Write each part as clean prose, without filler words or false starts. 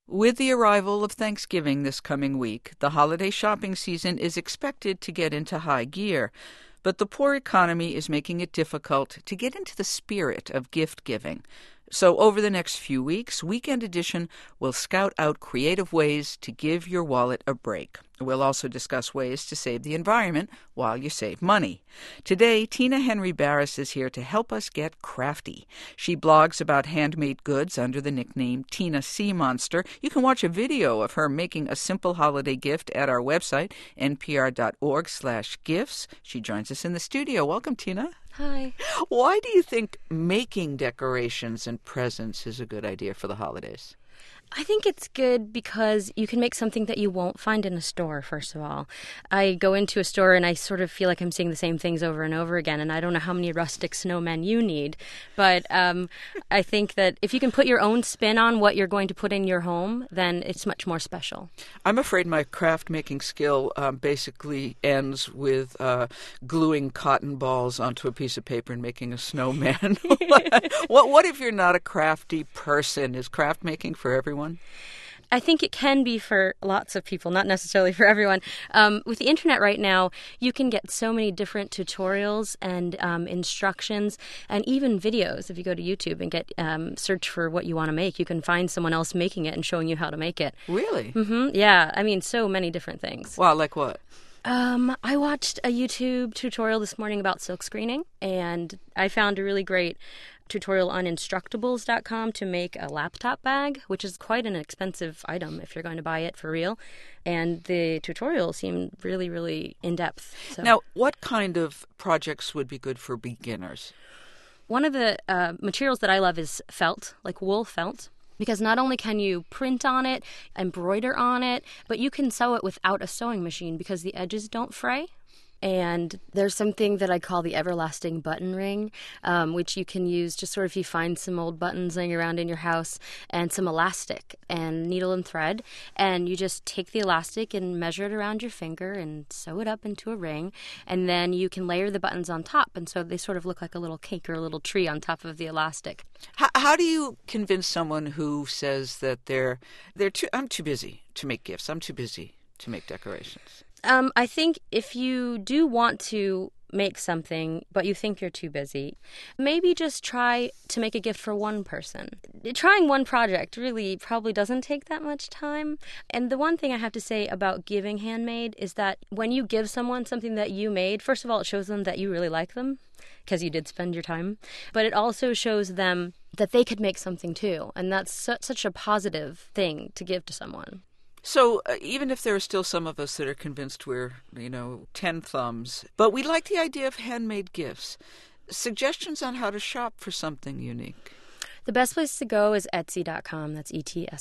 With the arrival of Thanksgiving this coming week, the holiday shopping season is expected to get into high gear. But the poor economy is making it difficult to get into the spirit of gift giving. So over the next few weeks, Weekend Edition will scout out creative ways to give your wallet a break. We'll also discuss ways to save the environment while you save money. Today, Tina Henry Barris is here to help us get crafty. She blogs about handmade goods under the nickname Tina Sea Monster. You can watch a video of her making a simple holiday gift at our website, npr.org/gifts. She joins us in the studio. Welcome, Tina. Hi. Why do you think making decorations and presents is a good idea for the holidays? I think it's good because you can make something that you won't find in a store, first of all. I go into a store and I sort of feel like I'm seeing the same things over and over again, and I don't know how many rustic snowmen you need. But I think that if you can put your own spin on what you're going to put in your home, then it's much more special. I'm afraid my craft-making skill basically ends with gluing cotton balls onto a piece of paper and making a snowman. What if you're not a crafty person? Is craft making for everyone? I think it can be for lots of people, not necessarily for everyone. With the internet right now, you can get so many different tutorials and instructions and even videos. If you go to YouTube and get search for what you want to make, you can find someone else making it and showing you how to make it. Really? Mm-hmm. Yeah. I mean, so many different things. Wow, like what? I watched a YouTube tutorial this morning about silk screening, and I found a really great tutorial on Instructables.com to make a laptop bag, which is quite an expensive item if you're going to buy it for real. And the tutorial seemed really, really in-depth. So. Now, what kind of projects would be good for beginners? One of the materials that I love is felt, like wool felt. Because not only can you print on it, embroider on it, but you can sew it without a sewing machine because the edges don't fray. And there's something that I call the everlasting button ring, which you can use just sort of if you find some old buttons laying around in your house and some elastic and needle and thread. And you just take the elastic and measure it around your finger and sew it up into a ring. And then you can layer the buttons on top. And so they sort of look like a little cake or a little tree on top of the elastic. How do you convince someone who says that I'm too busy to make gifts, I'm too busy to make decorations? I think if you do want to make something, but you think you're too busy, maybe just try to make a gift for one person. Trying one project really probably doesn't take that much time. And the one thing I have to say about giving handmade is that when you give someone something that you made, first of all, it shows them that you really like them because you did spend your time. But it also shows them that they could make something too. And that's such a positive thing to give to someone. So even if there are still some of us that are convinced we're, 10 thumbs, but we like the idea of handmade gifts, suggestions on how to shop for something unique? The best place to go is Etsy.com. That's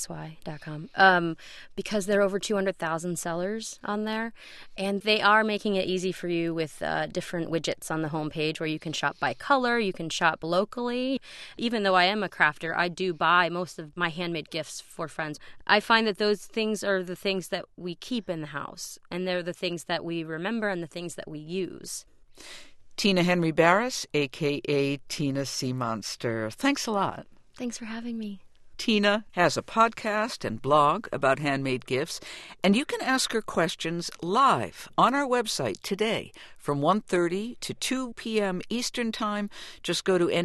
ETSY.com. Because there are over 200,000 sellers on there. And they are making it easy for you with different widgets on the homepage where you can shop by color, you can shop locally. Even though I am a crafter, I do buy most of my handmade gifts for friends. I find that those things are the things that we keep in the house. And they're the things that we remember and the things that we use. Tina Henry Barris, a.k.a. Tina Sea Monster. Thanks a lot. Thanks for having me. Tina has a podcast and blog about handmade gifts, and you can ask her questions live on our website today from 1:30 to 2 p.m. Eastern Time. Just go to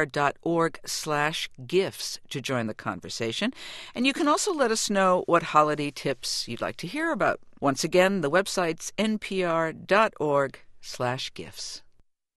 npr.org/gifts to join the conversation. And you can also let us know what holiday tips you'd like to hear about. Once again, the website's npr.org/gifts.